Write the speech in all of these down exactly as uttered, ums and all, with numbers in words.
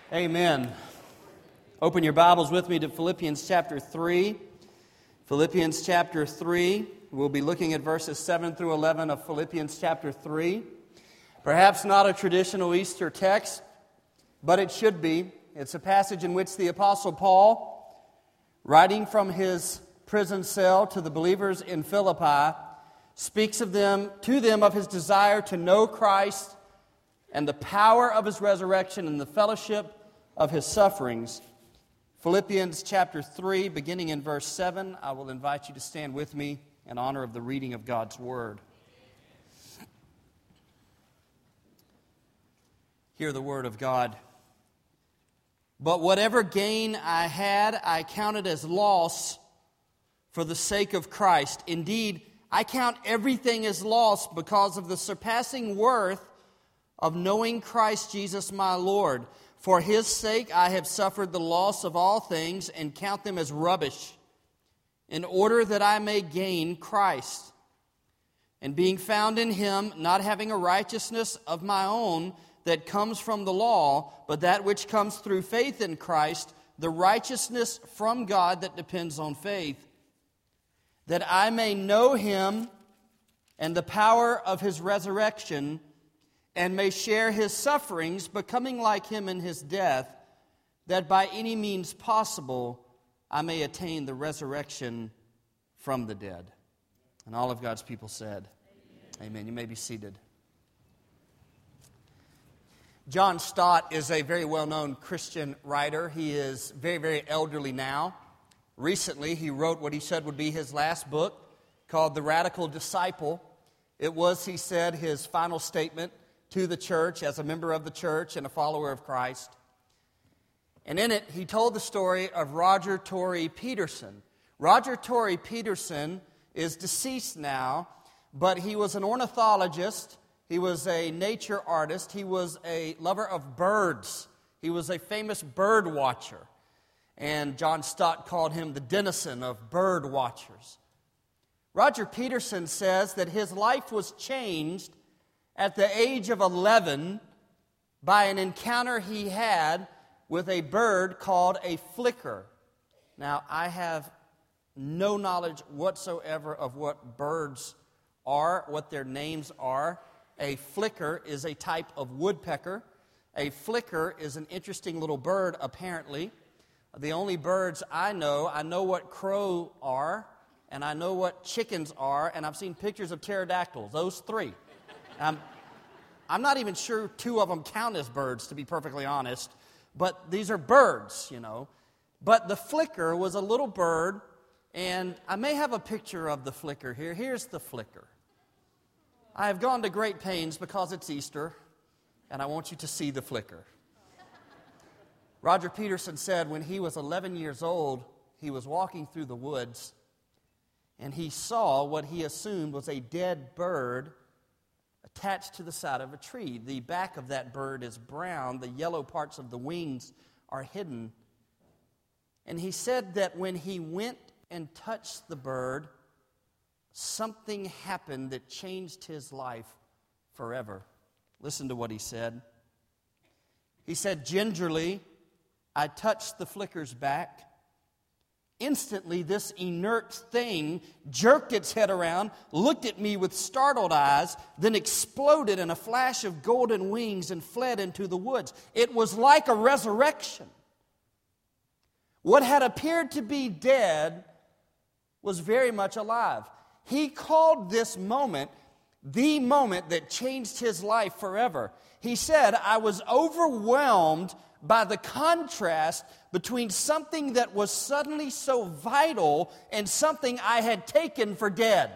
Amen. Open your Bibles with me to Philippians chapter three. Philippians chapter three. We'll be looking at verses seven through eleven of Philippians chapter three. Perhaps not a traditional Easter text, but it should be. It's a passage in which the Apostle Paul, writing from his prison cell to the believers in Philippi, speaks of them to them of his desire to know Christ and the power of His resurrection and the fellowship of His sufferings. Philippians chapter three, beginning in verse seven, I will invite you to stand with me in honor of the reading of God's Word. Hear the Word of God. But whatever gain I had, I counted as loss for the sake of Christ. Indeed, I count everything as loss because of the surpassing worth of knowing Christ Jesus my Lord. For His sake I have suffered the loss of all things and count them as rubbish, in order that I may gain Christ. And being found in Him, not having a righteousness of my own that comes from the law, but that which comes through faith in Christ, the righteousness from God that depends on faith, that I may know Him and the power of His resurrection, and may share His sufferings, becoming like Him in His death, that by any means possible I may attain the resurrection from the dead. And all of God's people said, Amen. Amen. You may be seated. John Stott is a very well-known Christian writer. He is very, very elderly now. Recently, he wrote what he said would be his last book, called The Radical Disciple. It was, he said, his final statement to the church as a member of the church and a follower of Christ. And in it, he told the story of Roger Tory Peterson. Roger Tory Peterson is deceased now, but he was an ornithologist. He was a nature artist. He was a lover of birds. He was a famous bird watcher. And John Stott called him the Denison of bird watchers. Roger Peterson says that his life was changed at the age of eleven by an encounter he had with a bird called a flicker. Now, I have no knowledge whatsoever of what birds are, what their names are. A flicker is a type of woodpecker. A flicker is an interesting little bird, apparently. The only birds I know, I know what crow are, and I know what chickens are, and I've seen pictures of pterodactyls, those three. Um, I'm not even sure two of them count as birds, to be perfectly honest, but these are birds, you know. But the flicker was a little bird, and I may have a picture of the flicker here. Here's the flicker. I have gone to great pains because it's Easter, and I want you to see the flicker. Roger Peterson said when he was eleven years old, he was walking through the woods, and he saw what he assumed was a dead bird attached to the side of a tree. The back of that bird is brown. The yellow parts of the wings are hidden. And he said that when he went and touched the bird, something happened that changed his life forever. Listen to what he said. He said, gingerly, I touched the flicker's back. Instantly, this inert thing jerked its head around, looked at me with startled eyes, then exploded in a flash of golden wings and fled into the woods. It was like a resurrection. What had appeared to be dead was very much alive. He called this moment the moment that changed his life forever. He said, I was overwhelmed by the contrast between something that was suddenly so vital and something I had taken for dead.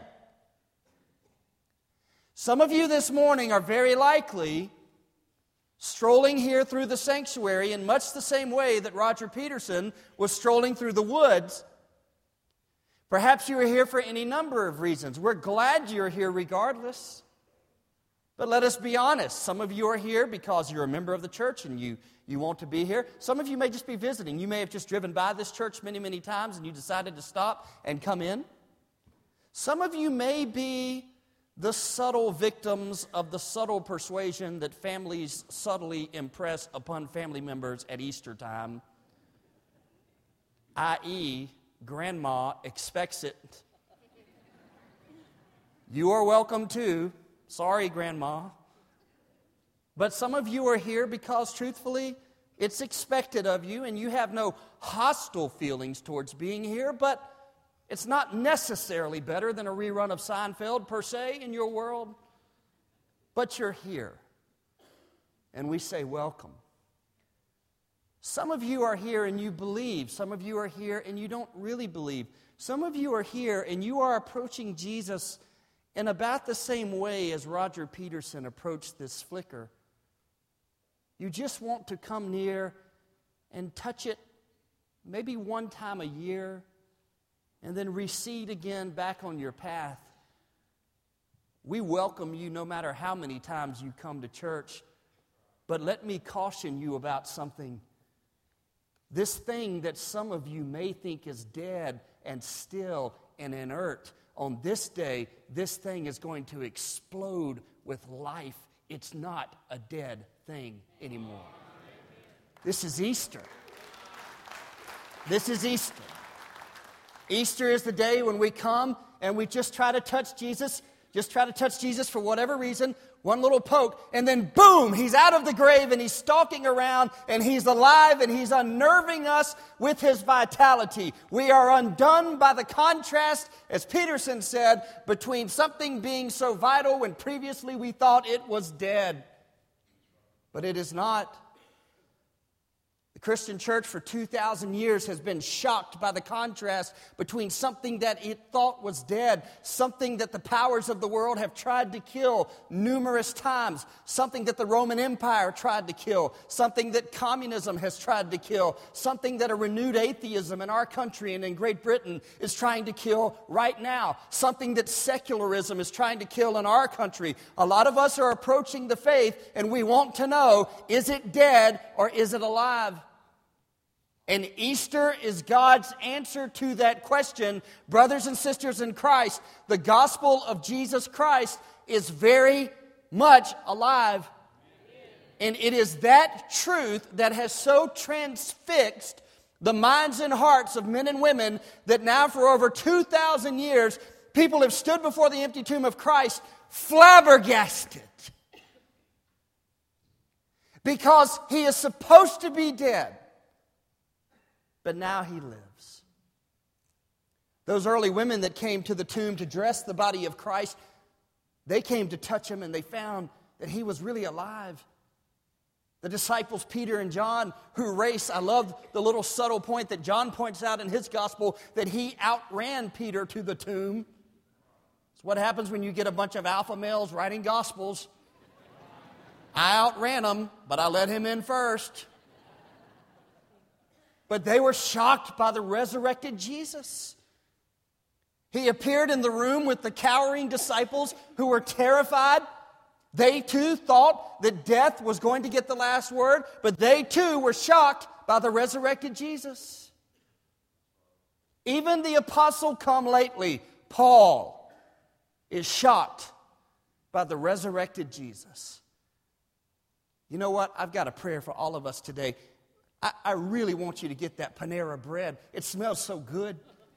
Some of you this morning are very likely strolling here through the sanctuary in much the same way that Roger Peterson was strolling through the woods. Perhaps you are here for any number of reasons. We're glad you're here regardless. But let us be honest. Some of you are here because you're a member of the church and you, you want to be here. Some of you may just be visiting. You may have just driven by this church many, many times and you decided to stop and come in. Some of you may be the subtle victims of the subtle persuasion that families subtly impress upon family members at Easter time, that is, Grandma expects it. You are welcome too. Sorry, Grandma. But some of you are here because, truthfully, it's expected of you, and you have no hostile feelings towards being here, but it's not necessarily better than a rerun of Seinfeld, per se, in your world. But you're here, and we say welcome. Some of you are here and you believe. Some of you are here and you don't really believe. Some of you are here and you are approaching Jesus in about the same way as Roger Peterson approached this flicker. You just want to come near and touch it maybe one time a year and then recede again back on your path. We welcome you no matter how many times you come to church, but let me caution you about something. This thing that some of you may think is dead and still and inert, on this day, this thing is going to explode with life. It's not a dead thing anymore. This is Easter. This is Easter. Easter is the day when we come and we just try to touch Jesus, just try to touch Jesus for whatever reason, one little poke, and then boom, he's out of the grave and he's stalking around and he's alive and he's unnerving us with his vitality. We are undone by the contrast, as Peterson said, between something being so vital when previously we thought it was dead. But it is not. The Christian church for two thousand years has been shocked by the contrast between something that it thought was dead, something that the powers of the world have tried to kill numerous times, something that the Roman Empire tried to kill, something that communism has tried to kill, something that a renewed atheism in our country and in Great Britain is trying to kill right now, something that secularism is trying to kill in our country. A lot of us are approaching the faith and we want to know, is it dead or is it alive? And Easter is God's answer to that question. Brothers and sisters in Christ, the gospel of Jesus Christ is very much alive. And it is that truth that has so transfixed the minds and hearts of men and women that now for over two thousand years, people have stood before the empty tomb of Christ flabbergasted. Because he is supposed to be dead. But now he lives. Those early women that came to the tomb to dress the body of Christ, they came to touch him and they found that he was really alive. The disciples Peter and John who race, I love the little subtle point that John points out in his gospel, that he outran Peter to the tomb. It's what happens when you get a bunch of alpha males writing gospels. I outran him, but I let him in first. But they were shocked by the resurrected Jesus. He appeared in the room with the cowering disciples who were terrified. They too thought that death was going to get the last word, but they too were shocked by the resurrected Jesus. Even the apostle come lately, Paul, is shocked by the resurrected Jesus. You know what? I've got a prayer for all of us today. I, I really want you to get that Panera bread. It smells so good.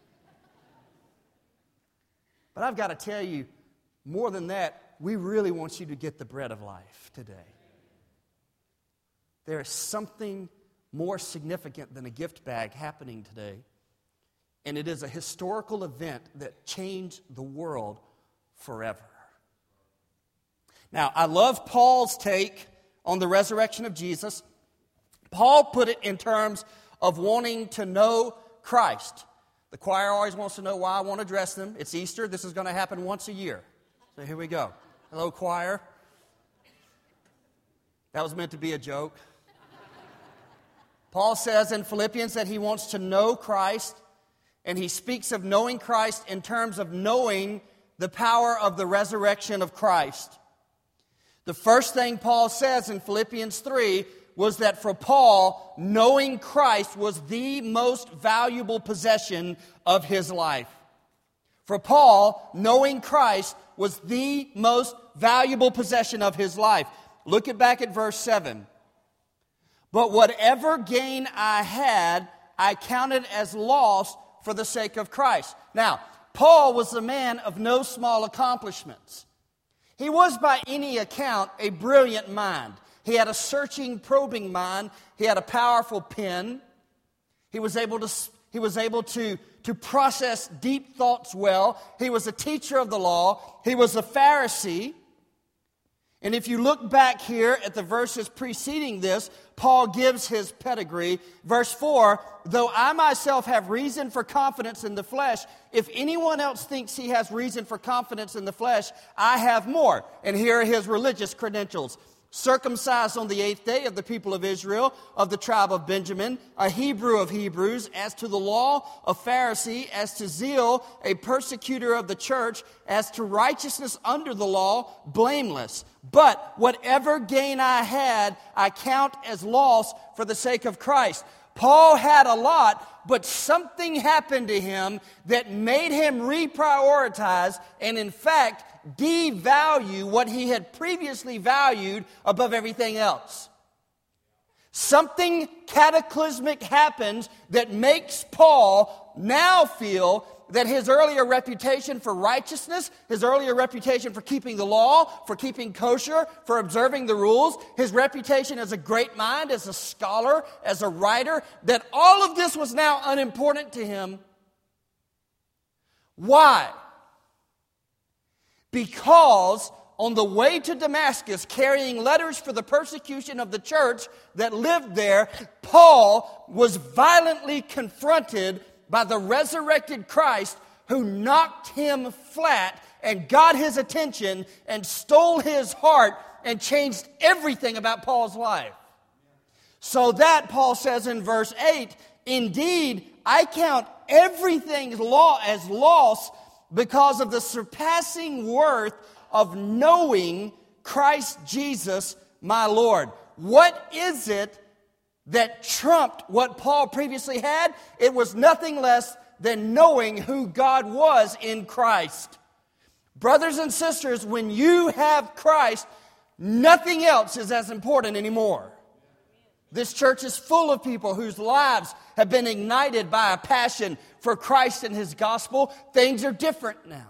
But I've got to tell you, more than that, we really want you to get the bread of life today. There is something more significant than a gift bag happening today. And it is a historical event that changed the world forever. Now, I love Paul's take on the resurrection of Jesus. Paul put it in terms of wanting to know Christ. The choir always wants to know why I want to address them. It's Easter. This is going to happen once a year. So here we go. Hello, choir. That was meant to be a joke. Paul says in Philippians that he wants to know Christ, and he speaks of knowing Christ in terms of knowing the power of the resurrection of Christ. The first thing Paul says in Philippians three was that for Paul, knowing Christ was the most valuable possession of his life. For Paul, knowing Christ was the most valuable possession of his life. Look at back at verse seven. But whatever gain I had, I counted as loss for the sake of Christ. Now, Paul was a man of no small accomplishments. He was by any account a brilliant mind. He had a searching, probing mind. He had a powerful pen. He was able to, he was able to, to process deep thoughts well. He was a teacher of the law. He was a Pharisee. And if you look back here at the verses preceding this, Paul gives his pedigree. Verse four, though I myself have reason for confidence in the flesh, if anyone else thinks he has reason for confidence in the flesh, I have more. And here are his religious credentials. Circumcised on the eighth day of the people of Israel, of the tribe of Benjamin, a Hebrew of Hebrews, as to the law, a Pharisee, as to zeal, a persecutor of the church, as to righteousness under the law, blameless. But whatever gain I had, I count as loss for the sake of Christ. Paul had a lot, but something happened to him that made him reprioritize and, in fact, devalue what he had previously valued above everything else. Something cataclysmic happens that makes Paul now feel that his earlier reputation for righteousness, his earlier reputation for keeping the law, for keeping kosher, for observing the rules, his reputation as a great mind, as a scholar, as a writer, that all of this was now unimportant to him. Why? Because on the way to Damascus, carrying letters for the persecution of the church that lived there, Paul was violently confronted by the resurrected Christ, who knocked him flat and got his attention and stole his heart and changed everything about Paul's life. So that, Paul says in verse eight, indeed, I count everything law as loss because of the surpassing worth of knowing Christ Jesus, my Lord. What is it that trumped what Paul previously had? It was nothing less than knowing who God was in Christ. Brothers and sisters, when you have Christ, nothing else is as important anymore. This church is full of people whose lives have been ignited by a passion for Christ and His gospel. Things are different now.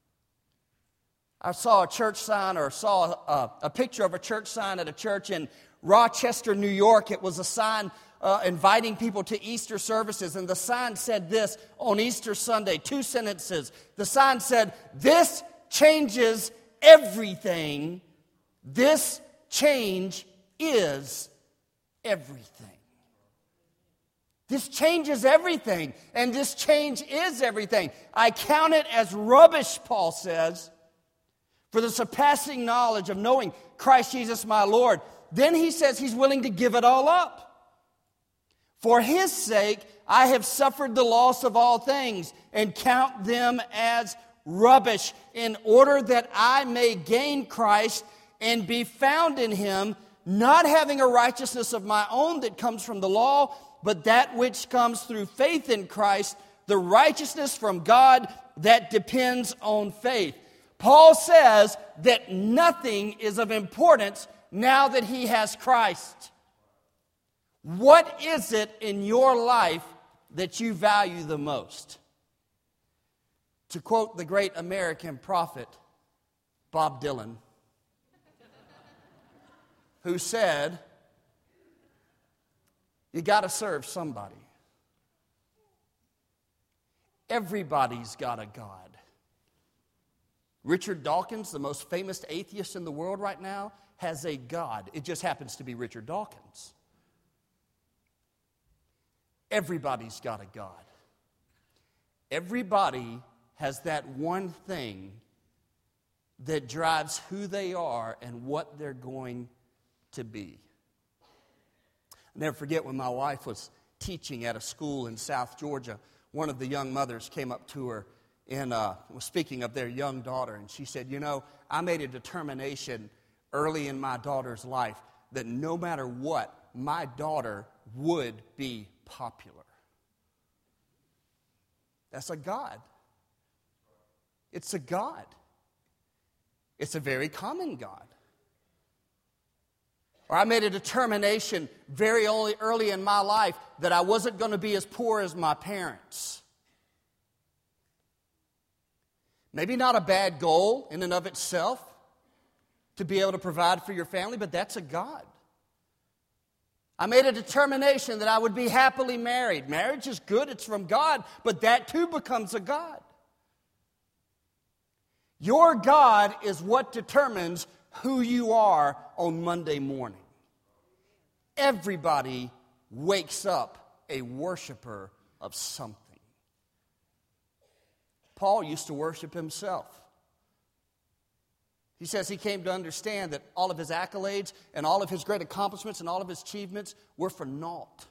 I saw a church sign or saw a, a picture of a church sign at a church in Rochester, New York. It was a sign uh, inviting people to Easter services. And the sign said this on Easter Sunday, two sentences. The sign said, "This changes everything. This change is everything." This changes everything, and this change is everything. I count it as rubbish, Paul says, for the surpassing knowledge of knowing Christ Jesus my Lord. Then he says he's willing to give it all up. For His sake, I have suffered the loss of all things and count them as rubbish, in order that I may gain Christ and be found in Him, not having a righteousness of my own that comes from the law, but that which comes through faith in Christ, the righteousness from God that depends on faith. Paul says that nothing is of importance now that he has Christ. What is it in your life that you value the most? To quote the great American prophet, Bob Dylan, who said, you got to serve somebody. Everybody's got a God. Richard Dawkins, the most famous atheist in the world right now, has a God. It just happens to be Richard Dawkins. Everybody's got a God. Everybody has that one thing that drives who they are and what they're going to be. I'll never forget when my wife was teaching at a school in South Georgia, one of the young mothers came up to her and uh, was speaking of their young daughter, and she said, you know, I made a determination early in my daughter's life that no matter what, my daughter would be popular. That's a God. It's a God. It's a very common God. Or I made a determination very early, early in my life that I wasn't going to be as poor as my parents. Maybe not a bad goal in and of itself to be able to provide for your family, but that's a God. I made a determination that I would be happily married. Marriage is good, it's from God, but that too becomes a God. Your God is what determines who you are on Monday morning. Everybody wakes up a worshiper of something. Paul used to worship himself. He says he came to understand that all of his accolades and all of his great accomplishments and all of his achievements were for naught.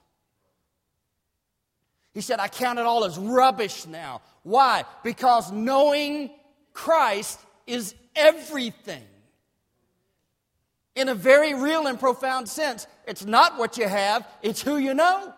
He said, I count it all as rubbish now. Why? Because knowing Christ is everything. In a very real and profound sense, it's not what you have, it's who you know.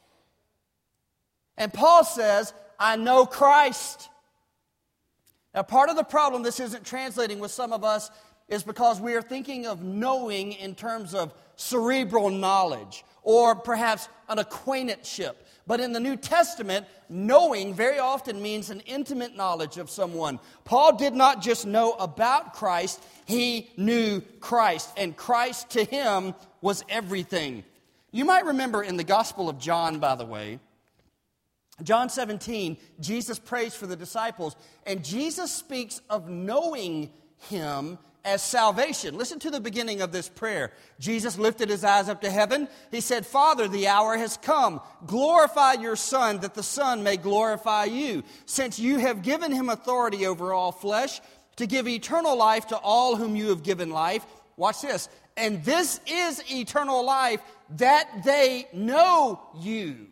And Paul says, I know Christ. Now, part of the problem this isn't translating with some of us is because we are thinking of knowing in terms of cerebral knowledge or perhaps an acquaintanceship. But in the New Testament, knowing very often means an intimate knowledge of someone. Paul did not just know about Christ, he knew Christ. And Christ to him was everything. You might remember in the Gospel of John, by the way, John seventeen, Jesus prays for the disciples, and Jesus speaks of knowing him as salvation. Listen to the beginning of this prayer. Jesus lifted his eyes up to heaven. He said, Father, the hour has come. Glorify your Son, that the Son may glorify you, since you have given him authority over all flesh, to give eternal life to all whom you have given life. Watch this. And this is eternal life, that they know you,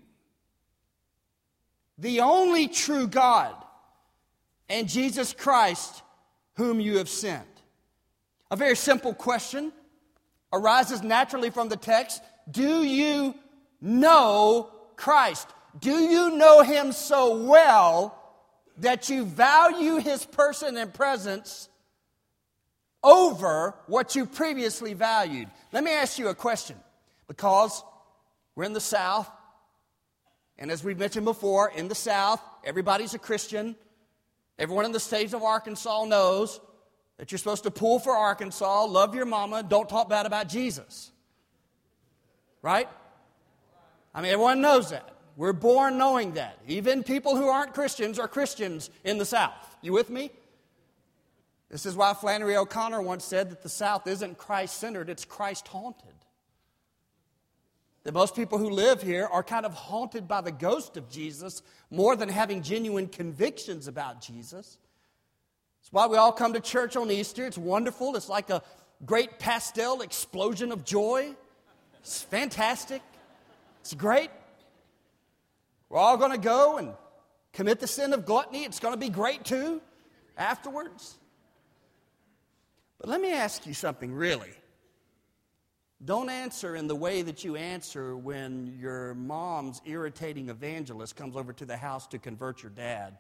the only true God, and Jesus Christ, whom you have sent. A very simple question arises naturally from the text. Do you know Christ? Do you know him so well that you value his person and presence over what you previously valued? Let me ask you a question, because we're in the South. And as we've mentioned before, in the South, everybody's a Christian. Everyone in the state of Arkansas knows that you're supposed to pull for Arkansas, love your mama, don't talk bad about Jesus. Right? I mean, everyone knows that. We're born knowing that. Even people who aren't Christians are Christians in the South. You with me? This is why Flannery O'Connor once said that the South isn't Christ-centered, it's Christ-haunted. That most people who live here are kind of haunted by the ghost of Jesus more than having genuine convictions about Jesus. That's why we all come to church on Easter. It's wonderful. It's like a great pastel explosion of joy. It's fantastic. It's great. We're all going to go and commit the sin of gluttony. It's going to be great too afterwards. But let me ask you something really. Don't answer in the way that you answer when your mom's irritating evangelist comes over to the house to convert your dad.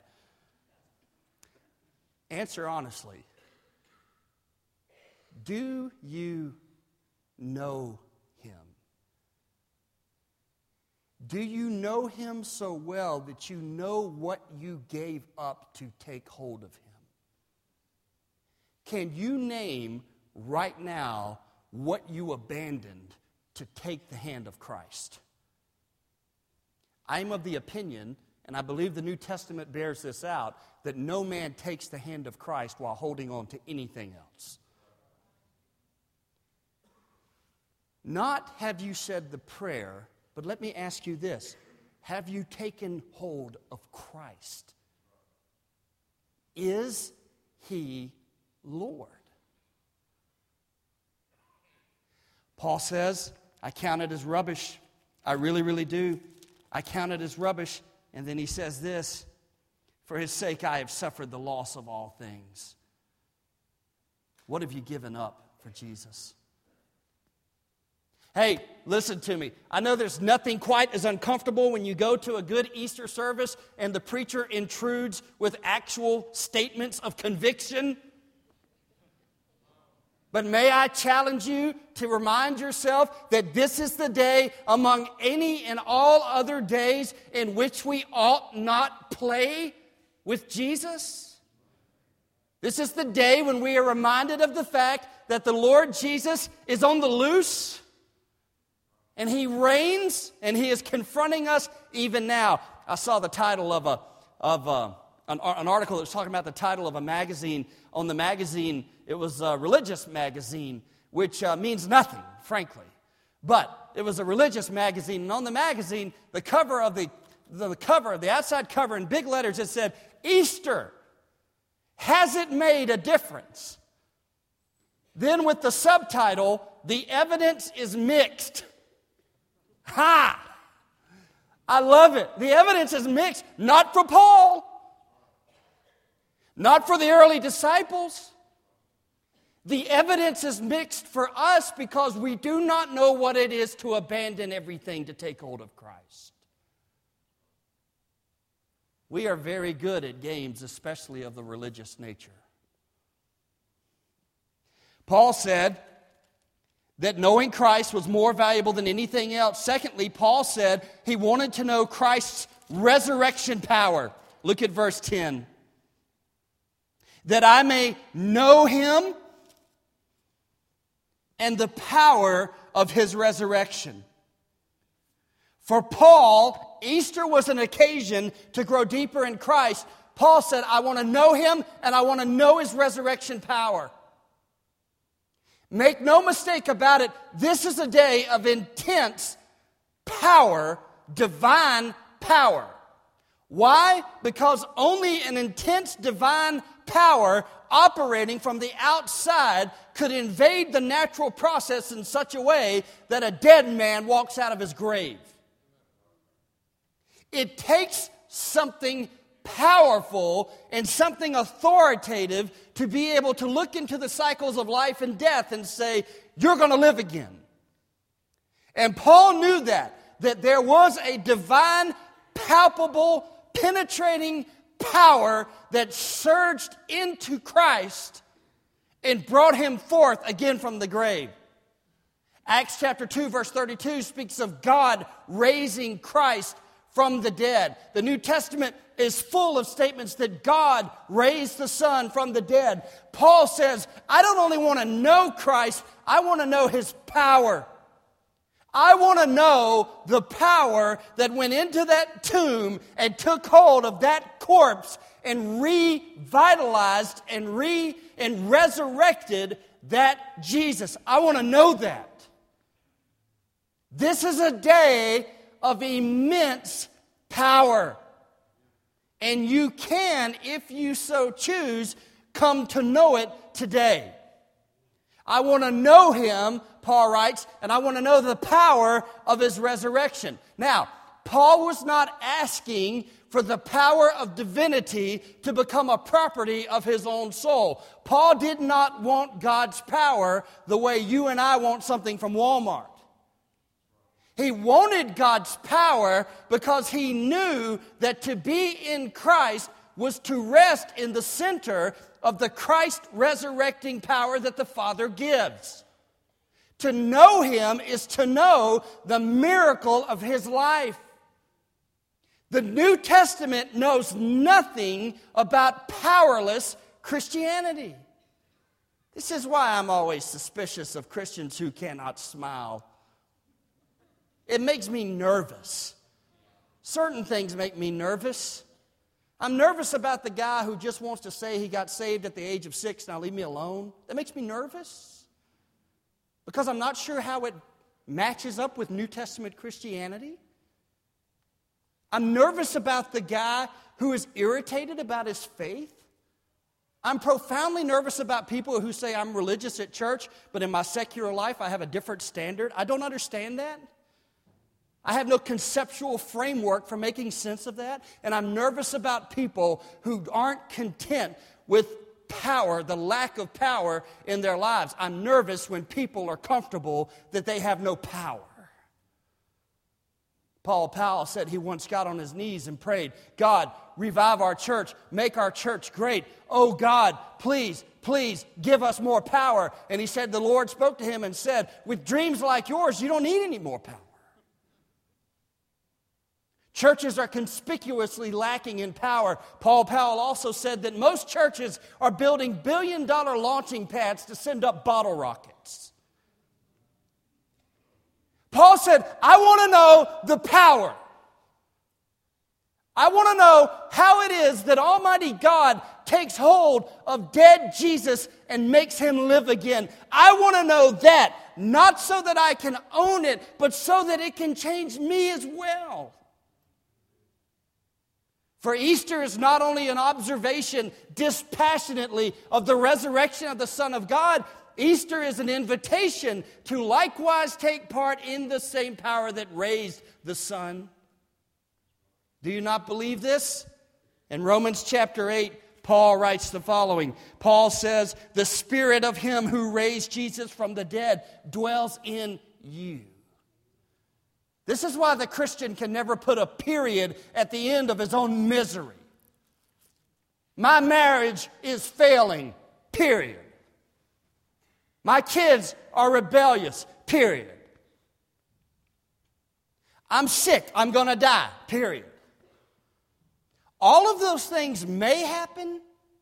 Answer honestly. Do you know him? Do you know him so well that you know what you gave up to take hold of him? Can you name right now what you abandoned to take the hand of Christ? I'm of the opinion, and I believe the New Testament bears this out, that no man takes the hand of Christ while holding on to anything else. Not have you said the prayer, but let me ask you this. Have you taken hold of Christ? Is he Lord? Paul says, I count it as rubbish. I really, really do. I count it as rubbish. And then he says this, for his sake I have suffered the loss of all things. What have you given up for Jesus? Hey, listen to me. I know there's nothing quite as uncomfortable when you go to a good Easter service and the preacher intrudes with actual statements of conviction. But may I challenge you to remind yourself that this is the day among any and all other days in which we ought not play with Jesus. This is the day when we are reminded of the fact that the Lord Jesus is on the loose, and He reigns, and He is confronting us even now. I saw the title of a of a, an, an article that was talking about the title of a magazine. On the magazine, it was a religious magazine, which uh, means nothing, frankly. But it was a religious magazine, and on the magazine, the cover of the the, the cover, the outside cover in big letters, it said, "Easter, has it made a difference?" Then with the subtitle, "The evidence is mixed." Ha! I love it. The evidence is mixed, not for Paul, not for the early disciples. The evidence is mixed for us because we do not know what it is to abandon everything to take hold of Christ. We are very good at games, especially of the religious nature. Paul said that knowing Christ was more valuable than anything else. Secondly, Paul said he wanted to know Christ's resurrection power. Look at verse ten. That I may know Him and the power of His resurrection. For Paul, Easter was an occasion to grow deeper in Christ. Paul said, I want to know Him and I want to know His resurrection power. Make no mistake about it, this is a day of intense power, divine power. Why? Because only an intense divine power operating from the outside could invade the natural process in such a way that a dead man walks out of his grave. It takes something powerful and something authoritative to be able to look into the cycles of life and death and say, you're going to live again. And Paul knew that, that there was a divine, palpable, penetrating power that surged into Christ and brought Him forth again from the grave. Acts chapter two, verse thirty-two speaks of God raising Christ from the dead. The New Testament is full of statements that God raised the Son from the dead. Paul says, I don't only want to know Christ, I want to know His power. I want to know the power that went into that tomb and took hold of that corpse and revitalized and re and resurrected that Jesus. I want to know that. This is a day of immense power. And you can, if you so choose, come to know it today. I want to know Him, Paul writes, and I want to know the power of His resurrection. Now, Paul was not asking for the power of divinity to become a property of his own soul. Paul did not want God's power the way you and I want something from Walmart. He wanted God's power because he knew that to be in Christ was to rest in the center of the Christ resurrecting power that the Father gives. To know Him is to know the miracle of His life. The New Testament knows nothing about powerless Christianity. This is why I'm always suspicious of Christians who cannot smile. It makes me nervous. Certain things make me nervous. I'm nervous about the guy who just wants to say he got saved at the age of six, now leave me alone. That makes me nervous because I'm not sure how it matches up with New Testament Christianity. I'm nervous about the guy who is irritated about his faith. I'm profoundly nervous about people who say I'm religious at church, but in my secular life I have a different standard. I don't understand that. I have no conceptual framework for making sense of that. And I'm nervous about people who aren't content with power, the lack of power in their lives. I'm nervous when people are comfortable that they have no power. Paul Powell said he once got on his knees and prayed, God, revive our church, make our church great. Oh God, please, please give us more power. And he said the Lord spoke to him and said, with dreams like yours, you don't need any more power. Churches are conspicuously lacking in power. Paul Powell also said that most churches are building billion-dollar launching pads to send up bottle rockets. Paul said, I want to know the power. I want to know how it is that Almighty God takes hold of dead Jesus and makes him live again. I want to know that, not so that I can own it, but so that it can change me as well. For Easter is not only an observation dispassionately of the resurrection of the Son of God, Easter is an invitation to likewise take part in the same power that raised the Son. Do you not believe this? In Romans chapter eight, Paul writes the following. Paul says, the Spirit of him who raised Jesus from the dead dwells in you. This is why the Christian can never put a period at the end of his own misery. My marriage is failing, period. My kids are rebellious, period. I'm sick, I'm going to die, period. All of those things may happen,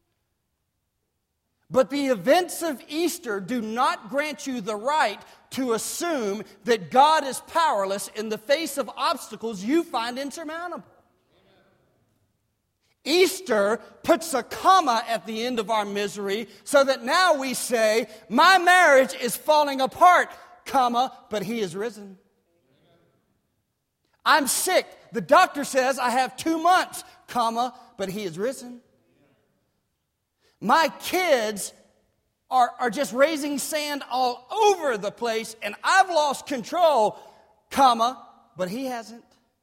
but the events of Easter do not grant you the right to assume that God is powerless in the face of obstacles you find insurmountable. Easter puts a comma at the end of our misery so that now we say, my marriage is falling apart, comma, but he is risen. I'm sick. The doctor says I have two months, comma, but he is risen. My kids are, are just raising sand all over the place and I've lost control, comma, but he hasn't.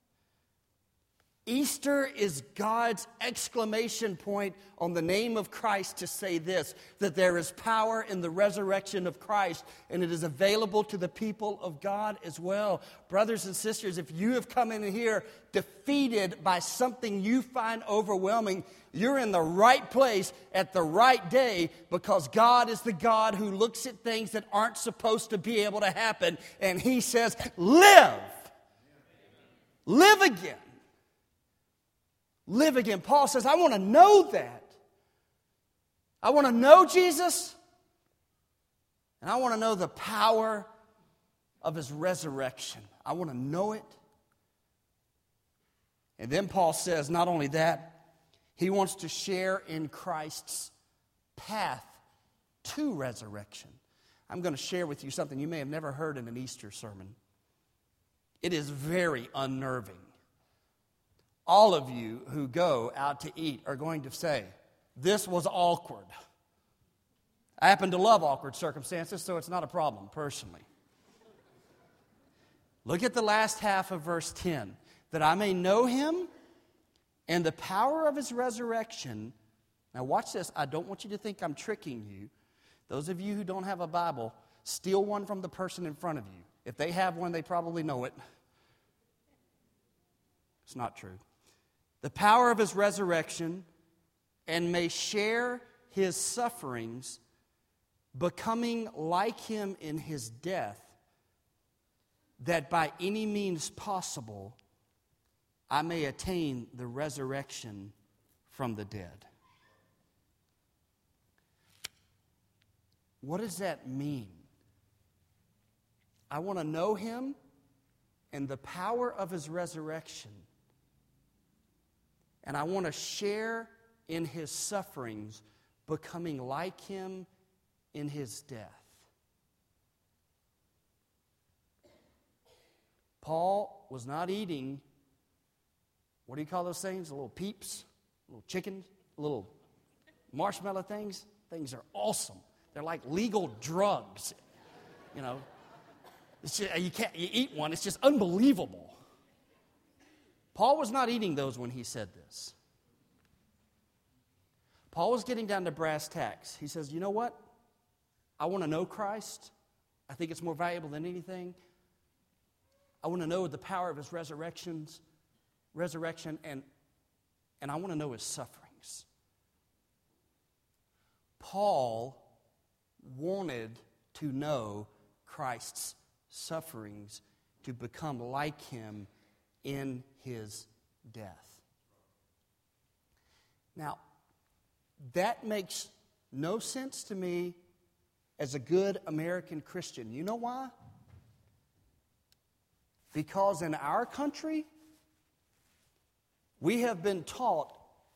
Easter is God's exclamation point on the name of Christ to say this, that there is power in the resurrection of Christ and it is available to the people of God as well. Brothers and sisters, if you have come in here defeated by something you find overwhelming, you're in the right place at the right day because God is the God who looks at things that aren't supposed to be able to happen and he says, live. Live again. Live again. Paul says, I want to know that. I want to know Jesus, and I want to know the power of his resurrection. I want to know it. And then Paul says, not only that, he wants to share in Christ's path to resurrection. I'm going to share with you something you may have never heard in an Easter sermon. It is very unnerving. All of you who go out to eat are going to say, this was awkward. I happen to love awkward circumstances, so it's not a problem personally. Look at the last half of verse ten. That I may know him and the power of his resurrection. Now watch this. I don't want you to think I'm tricking you. Those of you who don't have a Bible, steal one from the person in front of you. If they have one, they probably know it. It's not true. The power of his resurrection, and may share his sufferings, becoming like him in his death, that by any means possible I may attain the resurrection from the dead. What does that mean? I want to know him and the power of his resurrection. And I want to share in his sufferings, becoming like him in his death. Paul was not eating, what do you call those things? Little peeps, little chicken, little marshmallow things. Things are awesome. They're like legal drugs. You know, it's just, you can't you eat one. It's just unbelievable. Paul was not eating those when he said this. Paul was getting down to brass tacks. He says, you know what? I want to know Christ. I think it's more valuable than anything. I want to know the power of his resurrections, resurrection, and, and I want to know his sufferings. Paul wanted to know Christ's sufferings to become like him in his death. Now, that makes no sense to me as a good American Christian. You know why? Because in our country, we have been taught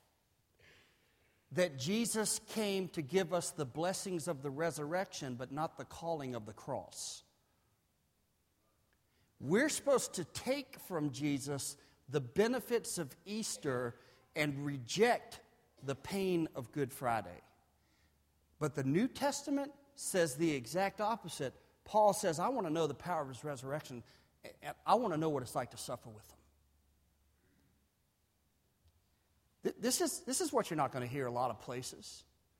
that Jesus came to give us the blessings of the resurrection, but not the calling of the cross. We're supposed to take from Jesus the benefits of Easter and reject the pain of Good Friday. But the New Testament says the exact opposite. Paul says, I want to know the power of his resurrection. I want to know what it's like to suffer with him. This is, this is what you're not going to hear a lot of places.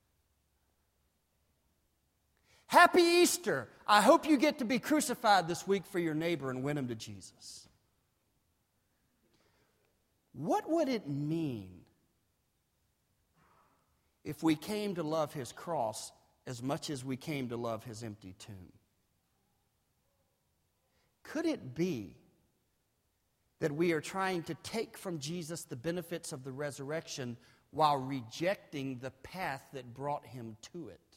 Happy Easter. I hope you get to be crucified this week for your neighbor and win him to Jesus. What would it mean if we came to love his cross as much as we came to love his empty tomb? Could it be that we are trying to take from Jesus the benefits of the resurrection while rejecting the path that brought him to it?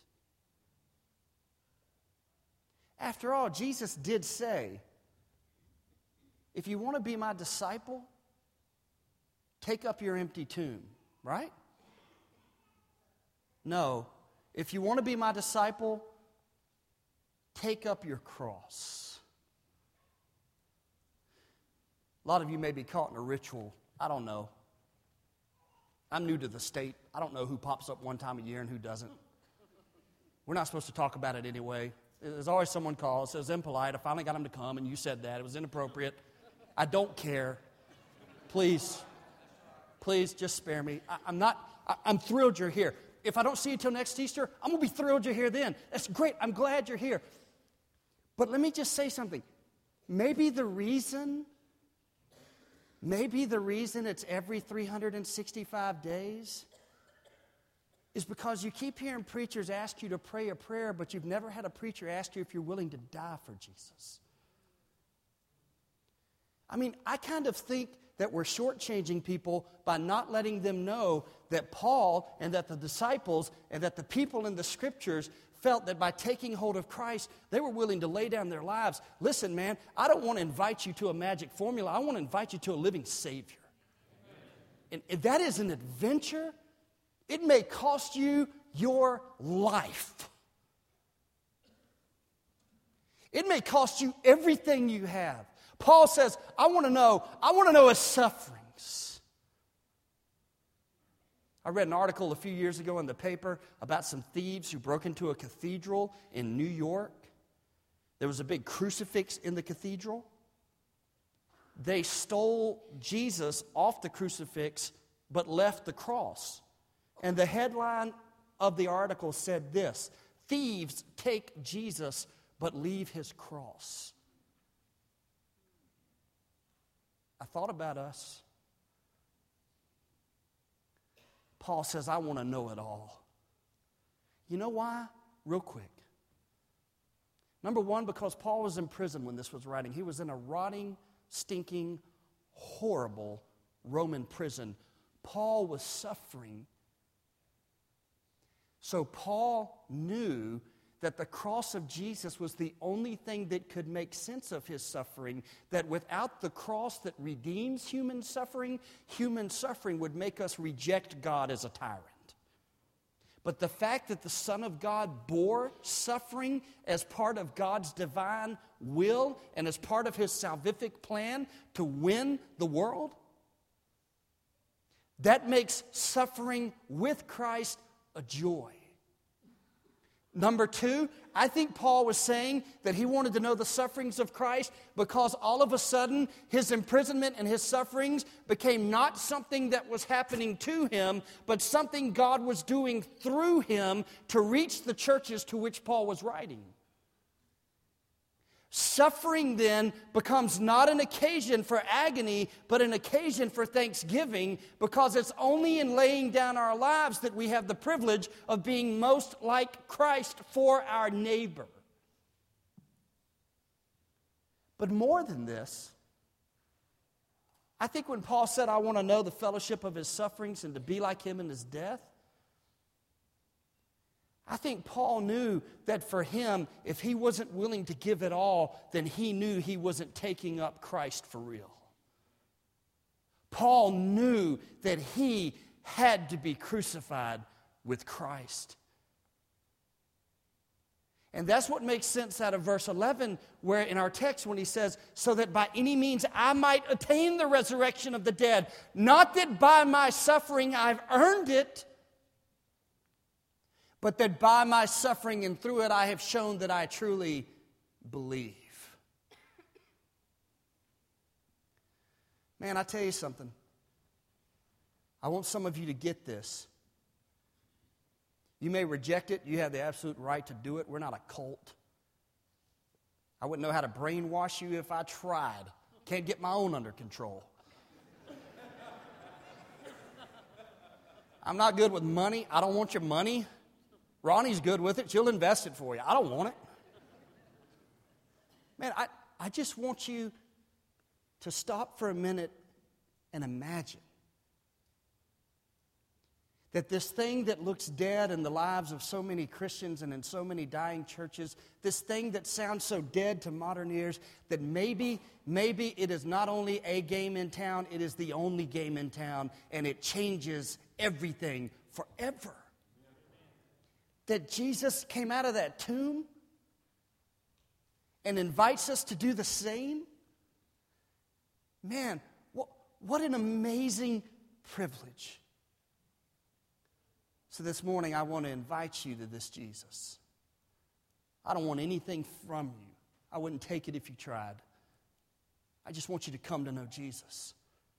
After all, Jesus did say, if you want to be my disciple, take up your empty tomb, right? No, if you want to be my disciple, take up your cross. A lot of you may be caught in a ritual. I don't know. I'm new to the state. I don't know who pops up one time a year and who doesn't. We're not supposed to talk about it anyway. There's always someone calls, says impolite. I finally got him to come, and you said that. It was inappropriate. I don't care. Please, please just spare me. I, I'm not, I, I'm thrilled you're here. If I don't see you till next Easter, I'm going to be thrilled you're here then. That's great. I'm glad you're here. But let me just say something. Maybe the reason... Maybe the reason it's every three hundred sixty-five days is because you keep hearing preachers ask you to pray a prayer, but you've never had a preacher ask you if you're willing to die for Jesus. I mean, I kind of think that we're shortchanging people by not letting them know that Paul and that the disciples and that the people in the Scriptures felt that by taking hold of Christ, they were willing to lay down their lives. Listen, man, I don't want to invite you to a magic formula. I want to invite you to a living Savior. And if that is an adventure, it may cost you your life. It may cost you everything you have. Paul says, I want to know, I want to know his sufferings. I read an article a few years ago in the paper about some thieves who broke into a cathedral in New York. There was a big crucifix in the cathedral. They stole Jesus off the crucifix, but left the cross. And the headline of the article said this: thieves take Jesus, but leave his cross. I thought about us. Paul says, I want to know it all. You know why? Real quick. Number one, because Paul was in prison when this was writing. He was in a rotting, stinking, horrible Roman prison. Paul was suffering. So Paul knew that the cross of Jesus was the only thing that could make sense of his suffering, that without the cross that redeems human suffering, human suffering would make us reject God as a tyrant. But the fact that the Son of God bore suffering as part of God's divine will and as part of his salvific plan to win the world, that makes suffering with Christ a joy. Number two, I think Paul was saying that he wanted to know the sufferings of Christ because all of a sudden his imprisonment and his sufferings became not something that was happening to him, but something God was doing through him to reach the churches to which Paul was writing. Suffering then becomes not an occasion for agony, but an occasion for thanksgiving, because it's only in laying down our lives that we have the privilege of being most like Christ for our neighbor. But more than this, I think when Paul said, I want to know the fellowship of his sufferings and to be like him in his death, I think Paul knew that for him, if he wasn't willing to give it all, then he knew he wasn't taking up Christ for real. Paul knew that he had to be crucified with Christ. And that's what makes sense out of verse eleven, where in our text when he says, so that by any means I might attain the resurrection of the dead. Not that by my suffering I've earned it, but that by my suffering and through it I have shown that I truly believe. Man, I tell you something. I want some of you to get this. You may reject it. You have the absolute right to do it. We're not a cult. I wouldn't know how to brainwash you if I tried. Can't get my own under control. I'm not good with money. I don't want your money. Ronnie's good with it. She'll invest it for you. I don't want it. Man, I, I just want you to stop for a minute and imagine that this thing that looks dead in the lives of so many Christians and in so many dying churches, this thing that sounds so dead to modern ears, that maybe, maybe it is not only a game in town, it is the only game in town, and it changes everything forever. That Jesus came out of that tomb and invites us to do the same. Man, what, what an amazing privilege. So this morning I want to invite you to this Jesus. I don't want anything from you. I wouldn't take it if you tried. I just want you to come to know Jesus.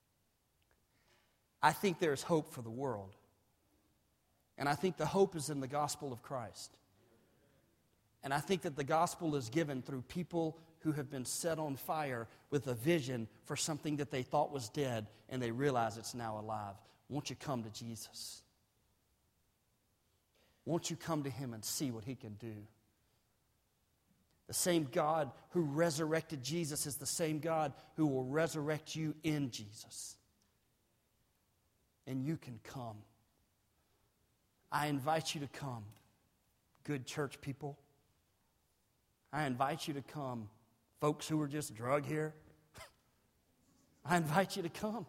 I think there's hope for the world. And I think the hope is in the gospel of Christ. And I think that the gospel is given through people who have been set on fire with a vision for something that they thought was dead, and they realize it's now alive. Won't you come to Jesus? Won't you come to him and see what he can do? The same God who resurrected Jesus is the same God who will resurrect you in Jesus. And you can come. I invite you to come, good church people. I invite you to come, folks who are just drug here. I invite you to come.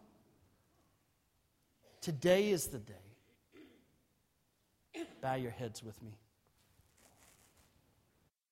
Today is the day. Bow your heads with me.